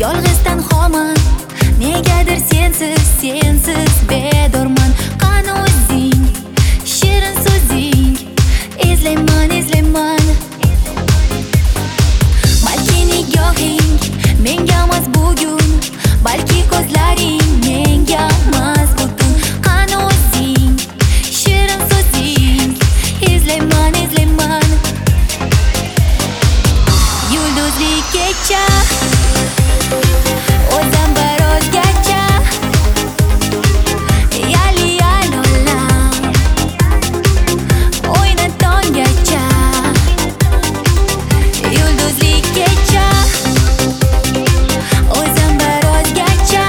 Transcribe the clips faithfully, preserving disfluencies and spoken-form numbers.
Yolg'iz tanhoman, negadir sensiz, sensiz bedorman. Qani o'zing, shirin so'zing, izlayman, izlayman. Balki nigohing menga emas bugun, balki ko'zlaring menga emas butun. Qani o'zing, shirin so'zing, izlayman, izlayman. Yulduzli kecha, o'zim bir o'zgacha. Yali yalolam, o'yna tonggacha. Yulduzli kecha, o'zim bir o'zgacha.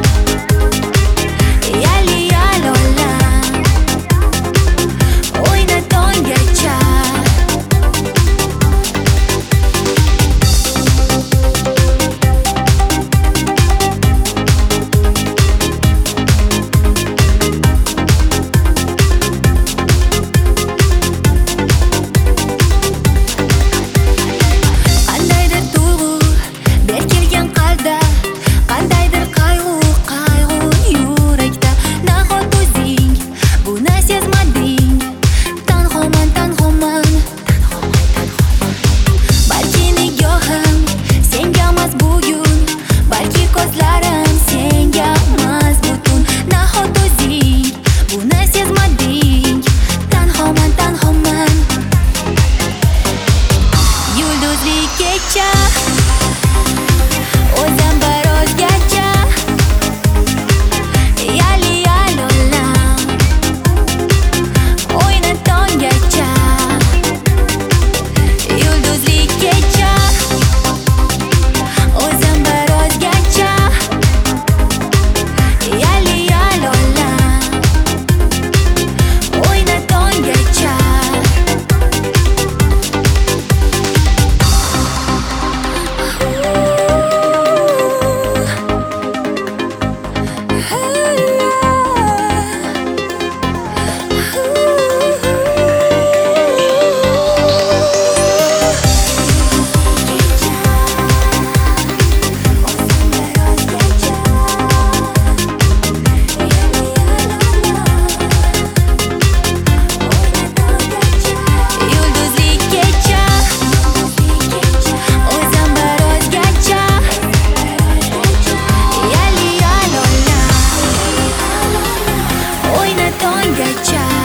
Yali yalolam, o'yna tonggacha. Kecha, o'zim bir o'zgacha. Yali yalolam, o'yna tonggacha. Yulduzli kecha, o'zim bir o'zgacha. Yali yalolam, o'yna tonggacha. Tonggacha.